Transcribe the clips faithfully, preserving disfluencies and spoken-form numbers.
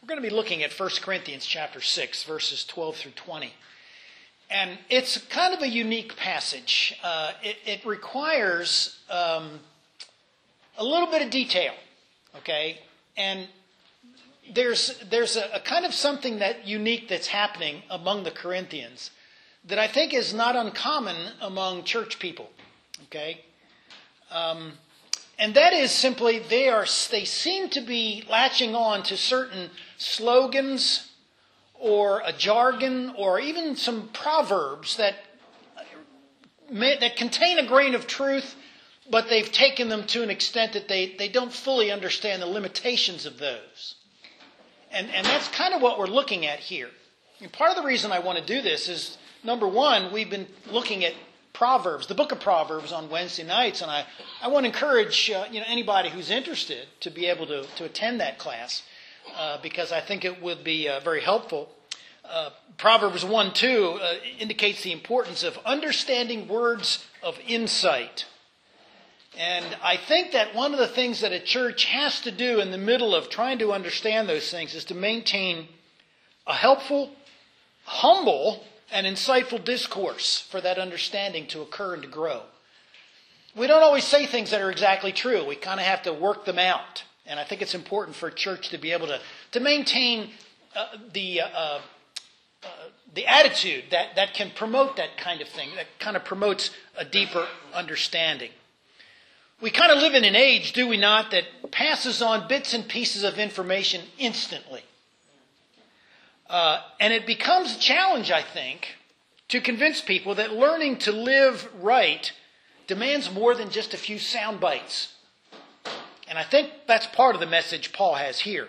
going to be looking at First Corinthians chapter six, verses twelve through twenty. And it's kind of a unique passage. Uh, it, it requires um, a little bit of detail, okay? And there's there's a, a kind of something that unique that's happening among the Corinthians that I think is not uncommon among church people, okay? Um, and that is simply they are they seem to be latching on to certain slogans or a jargon, or even some proverbs that may, that contain a grain of truth, but they've taken them to an extent that they, they don't fully understand the limitations of those. And, and that's kind of what we're looking at here. And part of the reason I want to do this is, number one, we've been looking at Proverbs, the book of Proverbs, on Wednesday nights, and I, I want to encourage uh, you know anybody who's interested to be able to, to attend that class. Uh, because I think it would be uh, very helpful. Uh, Proverbs one two uh, indicates the importance of understanding words of insight. And I think that one of the things that a church has to do in the middle of trying to understand those things is to maintain a helpful, humble, and insightful discourse for that understanding to occur and to grow. We don't always say things that are exactly true. We kind of have to work them out. And I think it's important for a church to be able to, to maintain uh, the uh, uh, the attitude that, that can promote that kind of thing, that kind of promotes a deeper understanding. We kind of live in an age, do we not, that passes on bits and pieces of information instantly. Uh, and it becomes a challenge, I think, to convince people that learning to live right demands more than just a few sound bites. And I think that's part of the message Paul has here.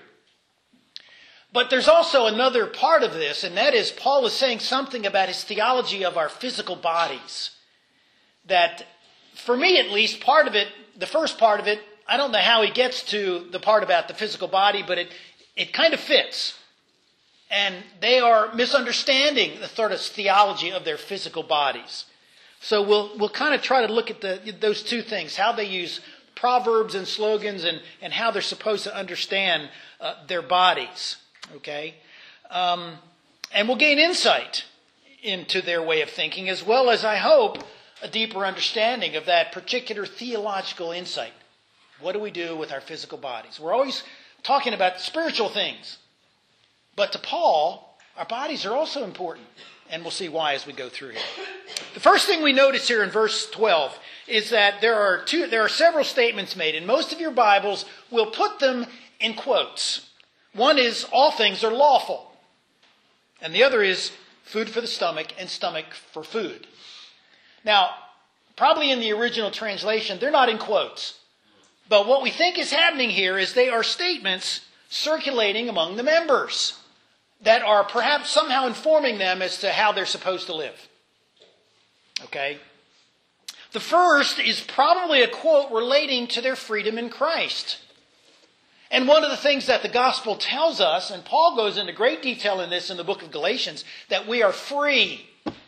But there's also another part of this, and that is Paul is saying something about his theology of our physical bodies. That, for me at least, part of it, the first part of it, I don't know how he gets to the part about the physical body, but it, it kind of fits. And they are misunderstanding the sort of theology of their physical bodies. So we'll we'll kind of try to look at the, those two things, how they use proverbs and slogans, and, and how they're supposed to understand uh, their bodies, okay? Um, and we'll gain insight into their way of thinking, as well as, I hope, a deeper understanding of that particular theological insight. What do we do with our physical bodies? We're always talking about spiritual things. But to Paul, our bodies are also important. And we'll see why as we go through here. The first thing we notice here in verse twelve is that there are two, there are several statements made, and most of your Bibles will put them in quotes. One is, all things are lawful. And the other is, food for the stomach and stomach for food. Now, probably in the original translation, they're not in quotes. But what we think is happening here is they are statements circulating among the members that are perhaps somehow informing them as to how they're supposed to live. Okay? The first is probably a quote relating to their freedom in Christ. And one of the things that the gospel tells us, and Paul goes into great detail in this in the book of Galatians, that we are free.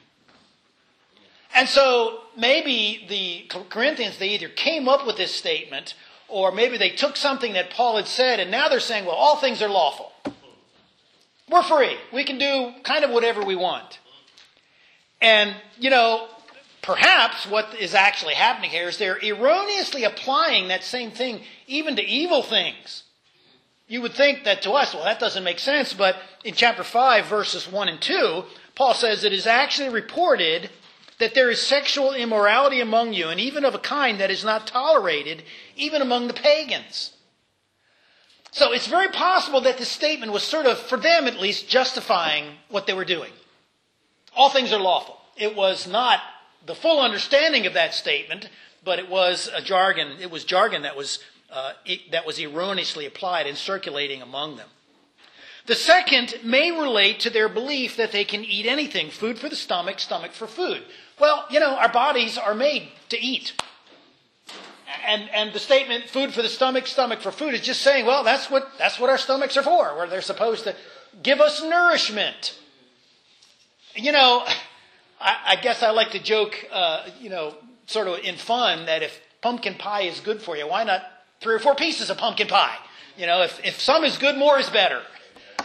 And so maybe the Corinthians, they either came up with this statement, or maybe they took something that Paul had said, and now they're saying, well, all things are lawful. We're free. We can do kind of whatever we want. And, you know, perhaps what is actually happening here is they're erroneously applying that same thing even to evil things. You would think that to us, well, that doesn't make sense. But in chapter five, verses one and two, Paul says, it is actually reported that there is sexual immorality among you, and even of a kind that is not tolerated, even among the pagans. So it's very possible that this statement was sort of, for them at least, justifying what they were doing. All things are lawful. It was not the full understanding of that statement, but it was a jargon. It was jargon that was uh, it, that was erroneously applied and circulating among them. The second may relate to their belief that they can eat anything. Food for the stomach, stomach for food. Well, you know, our bodies are made to eat. And and the statement, food for the stomach, stomach for food, is just saying, well, that's what that's what our stomachs are for, where they're supposed to give us nourishment. You know, I, I guess I like to joke, uh, you know, sort of in fun, that if pumpkin pie is good for you, why not three or four pieces of pumpkin pie? You know, if, if some is good, more is better.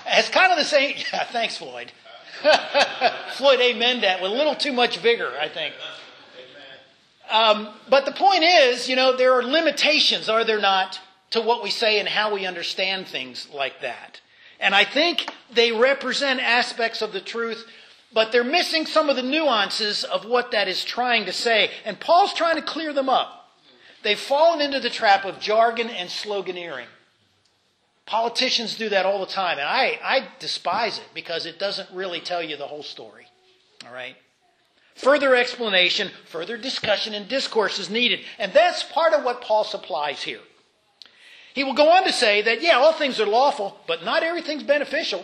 It's kind of the same. Yeah, thanks, Floyd. Floyd amen that with a little too much vigor, I think. Um, but the point is, you know, there are limitations, are there not, to what we say and how we understand things like that. And I think they represent aspects of the truth, but they're missing some of the nuances of what that is trying to say. And Paul's trying to clear them up. They've fallen into the trap of jargon and sloganeering. Politicians do that all the time, and I, I despise it because it doesn't really tell you the whole story. All right? Further explanation, further discussion and discourse is needed. And that's part of what Paul supplies here. He will go on to say that, yeah, all things are lawful, but not everything's beneficial.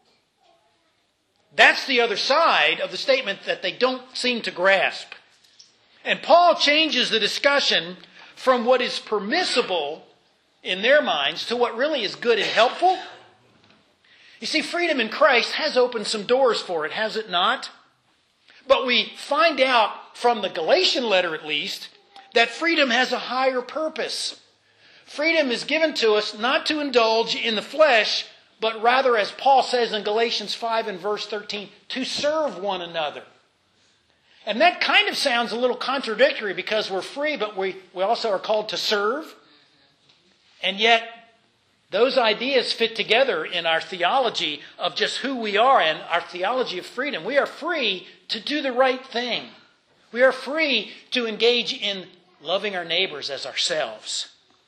That's the other side of the statement that they don't seem to grasp. And Paul changes the discussion from what is permissible in their minds to what really is good and helpful. You see, freedom in Christ has opened some doors for it, has it not? But we find out from the Galatian letter at least that freedom has a higher purpose. Freedom is given to us not to indulge in the flesh, but rather, as Paul says in Galatians five and verse thirteen, to serve one another. And that kind of sounds a little contradictory because we're free, but we, we also are called to serve. And yet, those ideas fit together in our theology of just who we are and our theology of freedom. We are free to do the right thing. We are free to engage in loving our neighbors as ourselves.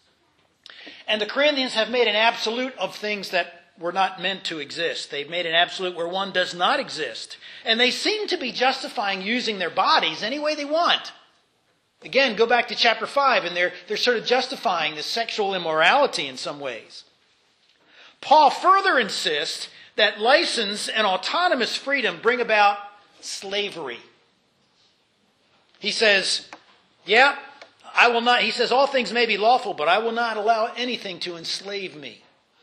And the Corinthians have made an absolute of things that were not meant to exist. They've made an absolute where one does not exist. And they seem to be justifying using their bodies any way they want. Again, go back to chapter five, and they're, they're sort of justifying this sexual immorality in some ways. Paul further insists that license and autonomous freedom bring about slavery. He says, yeah, I will not, he says, all things may be lawful, but I will not allow anything to enslave me.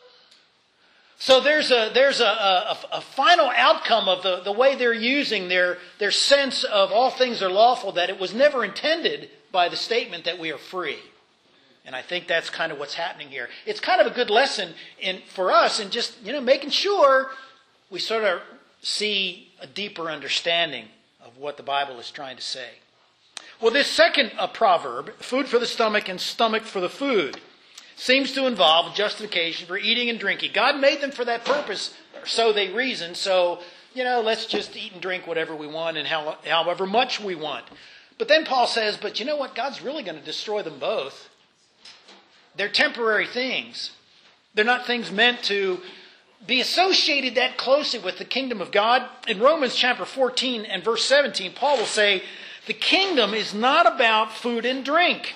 So there's a there's a, a, a final outcome of the, the way they're using their, their sense of all things are lawful, that it was never intended by the statement that we are free. And I think that's kind of what's happening here. It's kind of a good lesson in for us in just, you know, making sure we sort of see a deeper understanding of what the Bible is trying to say. Well, this second uh, proverb, food for the stomach and stomach for the food, seems to involve justification for eating and drinking. God made them for that purpose, or so they reason. So, you know, let's just eat and drink whatever we want and how, however much we want. But then Paul says, but you know what? God's really going to destroy them both. They're temporary things. They're not things meant to be associated that closely with the kingdom of God. In Romans chapter fourteen and verse seventeen, Paul will say, the kingdom is not about food and drink,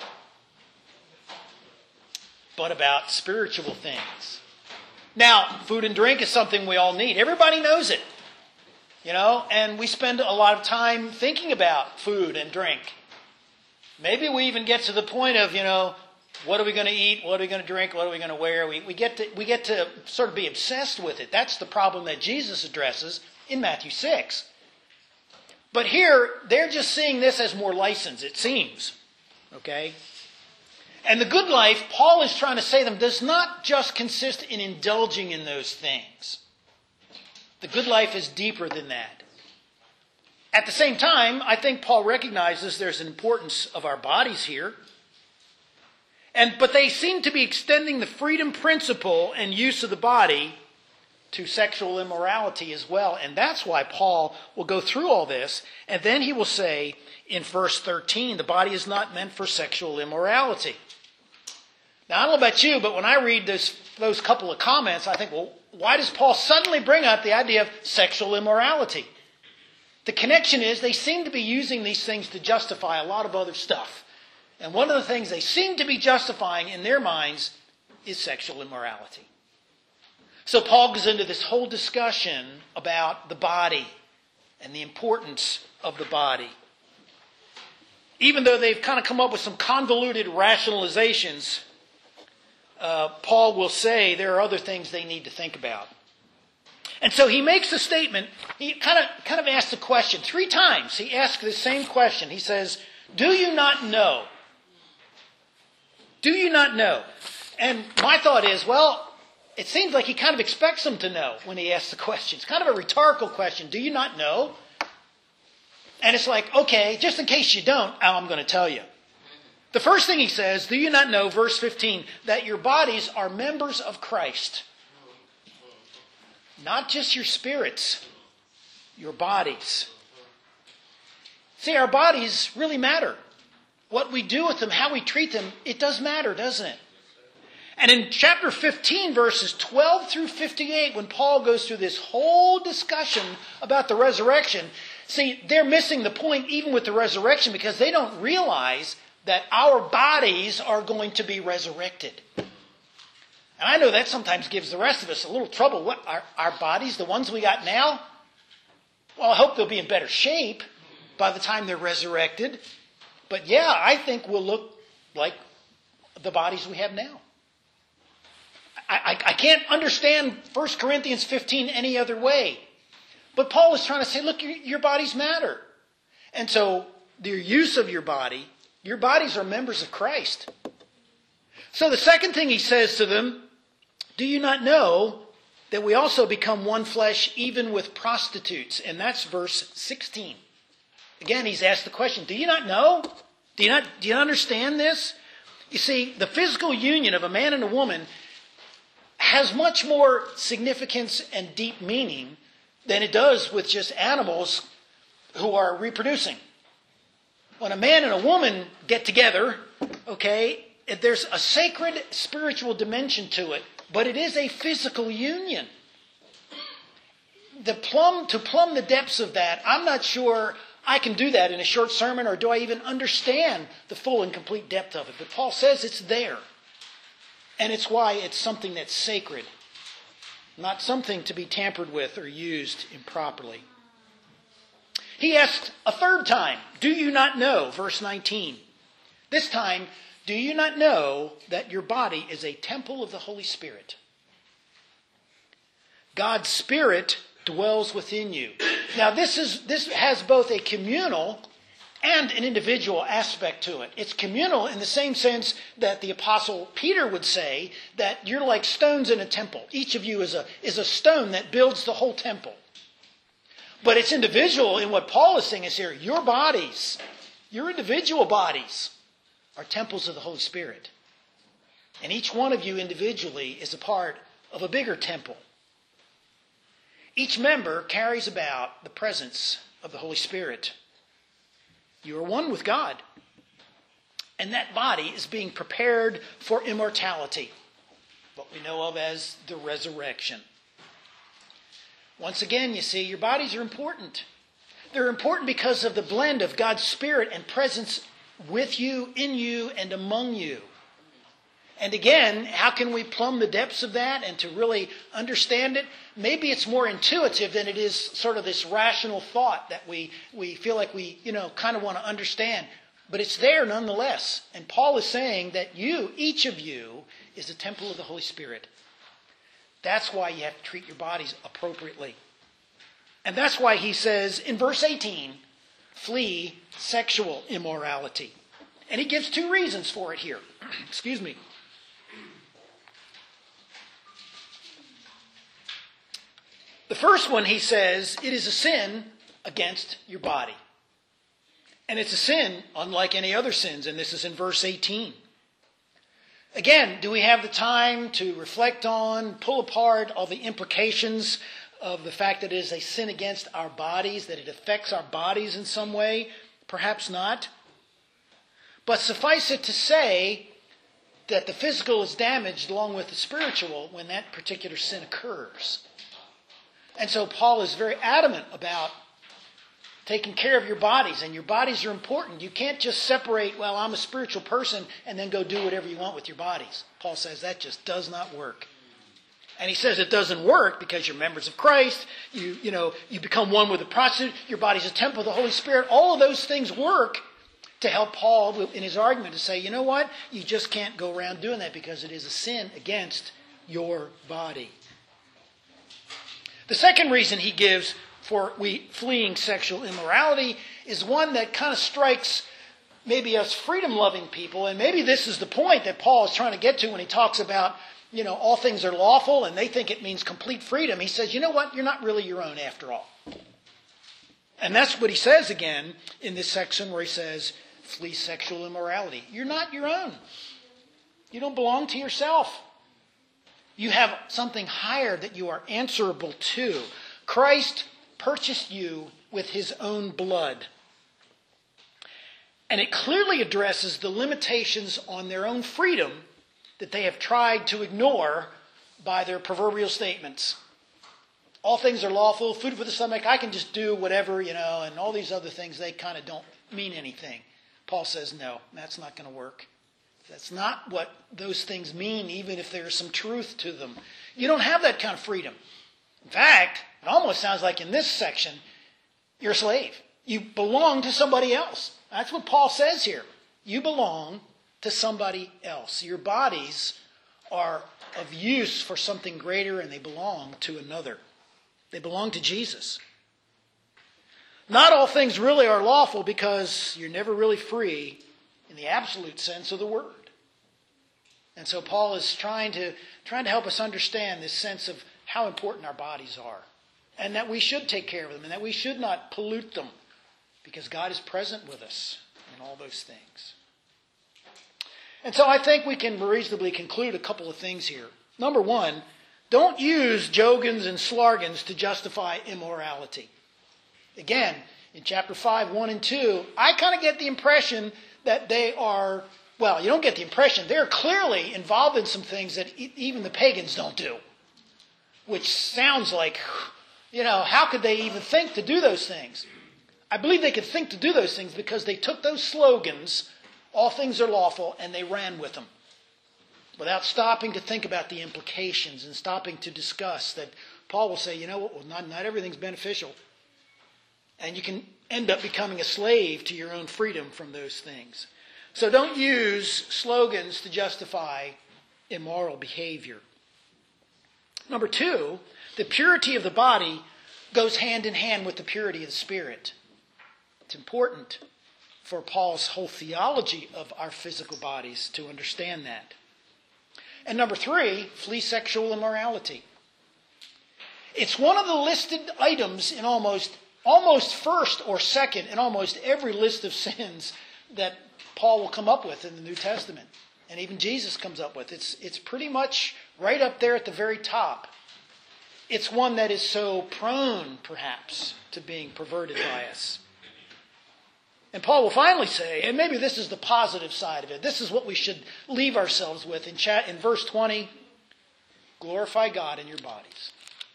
but about spiritual things. Now, food and drink is something we all need. Everybody knows it. You know, and we spend a lot of time thinking about food and drink. Maybe we even get to the point of, you know, what are we going to eat? What are we going to drink? What are we going to wear? We, we get to we get to sort of be obsessed with it. That's the problem that Jesus addresses in Matthew six. But here, they're just seeing this as more license, it seems. Okay? And the good life, Paul is trying to say to them, does not just consist in indulging in those things. The good life is deeper than that. At the same time, I think Paul recognizes there's an importance of our bodies here. And but they seem to be extending the freedom principle and use of the body to sexual immorality as well. And that's why Paul will go through all this. And then he will say in verse thirteen, the body is not meant for sexual immorality. Now, I don't know about you, but when I read this, those couple of comments, I think, well, why does Paul suddenly bring up the idea of sexual immorality? The connection is they seem to be using these things to justify a lot of other stuff. And one of the things they seem to be justifying in their minds is sexual immorality. So Paul goes into this whole discussion about the body and the importance of the body. Even though they've kind of come up with some convoluted rationalizations, uh, Paul will say there are other things they need to think about. And so he makes a statement. He kind of kind of asks a question. Three times he asks the same question. He says, do you not know? Do you not know? And my thought is, well, it seems like he kind of expects them to know when he asks the question. It's kind of a rhetorical question. Do you not know? And it's like, okay, just in case you don't, I'm going to tell you. The first thing he says, do you not know, verse fifteen, that your bodies are members of Christ? Not just your spirits, your bodies. See, our bodies really matter. What we do with them, how we treat them, it does matter, doesn't it? And in chapter fifteen, verses twelve through fifty-eight, when Paul goes through this whole discussion about the resurrection, see, they're missing the point even with the resurrection because they don't realize that our bodies are going to be resurrected. And I know that sometimes gives the rest of us a little trouble. What, our, our bodies, the ones we got now? Well, I hope they'll be in better shape by the time they're resurrected. But yeah, I think we'll look like the bodies we have now. I, I, I can't understand First Corinthians fifteen any other way. But Paul is trying to say, look, your, your bodies matter. And so the use of your body, your bodies are members of Christ. So the second thing he says to them, do you not know that we also become one flesh even with prostitutes? And that's verse sixteen. Again, he's asked the question, do you not know? Do you not, do you understand this? You see, the physical union of a man and a woman has much more significance and deep meaning than it does with just animals who are reproducing. When a man and a woman get together, okay, there's a sacred spiritual dimension to it, but it is a physical union. The plumb, to plumb the depths of that, I'm not sure I can do that in a short sermon, or do I even understand the full and complete depth of it? But Paul says it's there. And it's why it's something that's sacred, not something to be tampered with or used improperly. He asked a third time, do you not know? Verse nineteen. This time, do you not know that your body is a temple of the Holy Spirit? God's Spirit dwells within you. Now, this is this has both a communal and an individual aspect to it. It's communal in the same sense that the Apostle Peter would say that you're like stones in a temple. Each of you is a, is a stone that builds the whole temple. But it's individual in what Paul is saying is here. Your bodies, your individual bodies, are temples of the Holy Spirit. And each one of you individually is a part of a bigger temple. Each member carries about the presence of the Holy Spirit. You are one with God. And that body is being prepared for immortality, what we know of as the resurrection. Once again, you see, your bodies are important. They're important because of the blend of God's Spirit and presence with you, in you, and among you. And again, how can we plumb the depths of that and to really understand it? Maybe it's more intuitive than it is sort of this rational thought that we, we feel like we, you know, kind of want to understand. But it's there nonetheless. And Paul is saying that you, each of you, is a temple of the Holy Spirit. That's why you have to treat your bodies appropriately. And that's why he says in verse eighteen, flee sexual immorality. And he gives two reasons for it here. Excuse me. The first one, he says, it is a sin against your body. And it's a sin unlike any other sins, and this is in verse eighteen. Again, do we have the time to reflect on, pull apart all the implications of the fact that it is a sin against our bodies, that it affects our bodies in some way? Perhaps not. But suffice it to say that the physical is damaged along with the spiritual when that particular sin occurs. And so Paul is very adamant about taking care of your bodies, and your bodies are important. You can't just separate, well, I'm a spiritual person, and then go do whatever you want with your bodies. Paul says that just does not work. And he says it doesn't work because you're members of Christ, you, you know, you become one with the prostitute, your body's a temple of the Holy Spirit. All of those things work to help Paul in his argument to say, you know what? You just can't go around doing that because it is a sin against your body. The second reason he gives for we fleeing sexual immorality is one that kind of strikes maybe us freedom-loving people, and maybe this is the point that Paul is trying to get to when he talks about you know, all things are lawful and they think it means complete freedom, he says, you know what? You're not really your own after all. And that's what he says again in this section where he says, flee sexual immorality. You're not your own. You don't belong to yourself. You have something higher that you are answerable to. Christ purchased you with his own blood. And it clearly addresses the limitations on their own freedom that they have tried to ignore by their proverbial statements. All things are lawful, food for the stomach, I can just do whatever, you know, and all these other things, they kind of don't mean anything. Paul says, no, that's not going to work. That's not what those things mean, even if there's some truth to them. You don't have that kind of freedom. In fact, it almost sounds like in this section, you're a slave. You belong to somebody else. That's what Paul says here. You belong to somebody else. Your bodies are of use for something greater, and they belong to another. They belong to Jesus. Not all things really are lawful because you're never really free in the absolute sense of the word. And so Paul is trying to trying to help us understand this sense of how important our bodies are, and that we should take care of them, and that we should not pollute them, because God is present with us in all those things. And so I think we can reasonably conclude a couple of things here. Number one, don't use jogans and slargans to justify immorality. Again, in chapter five, one and two, I kind of get the impression that they are, well, you don't get the impression, they're clearly involved in some things that e- even the pagans don't do. Which sounds like, you know, how could they even think to do those things? I believe they could think to do those things because they took those slogans, all things are lawful, and they ran with them, without stopping to think about the implications and stopping to discuss that Paul will say, you know what, well, not, not everything's beneficial. And you can end up becoming a slave to your own freedom from those things. So don't use slogans to justify immoral behavior. Number two, the purity of the body goes hand in hand with the purity of the spirit. It's important for Paul's whole theology of our physical bodies to understand that. And number three, flee sexual immorality. It's one of the listed items in almost, almost first or second in almost every list of sins that Paul will come up with in the New Testament. And even Jesus comes up with. It's, it's pretty much right up there at the very top. It's one that is so prone, perhaps, to being perverted by us. And Paul will finally say, and maybe this is the positive side of it, this is what we should leave ourselves with in, chat, in verse twenty, glorify God in your bodies.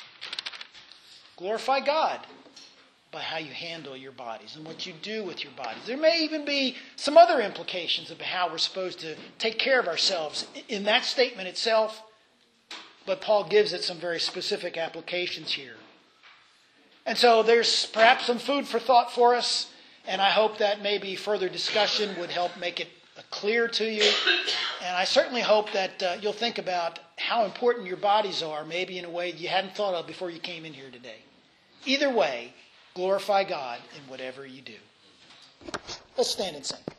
Glorify God by how you handle your bodies and what you do with your bodies. There may even be some other implications of how we're supposed to take care of ourselves in that statement itself, but Paul gives it some very specific applications here. And so there's perhaps some food for thought for us, and I hope that maybe further discussion would help make it clear to you. And I certainly hope that uh, you'll think about how important your bodies are, maybe in a way you hadn't thought of before you came in here today. Either way, glorify God in whatever you do. Let's stand and sing.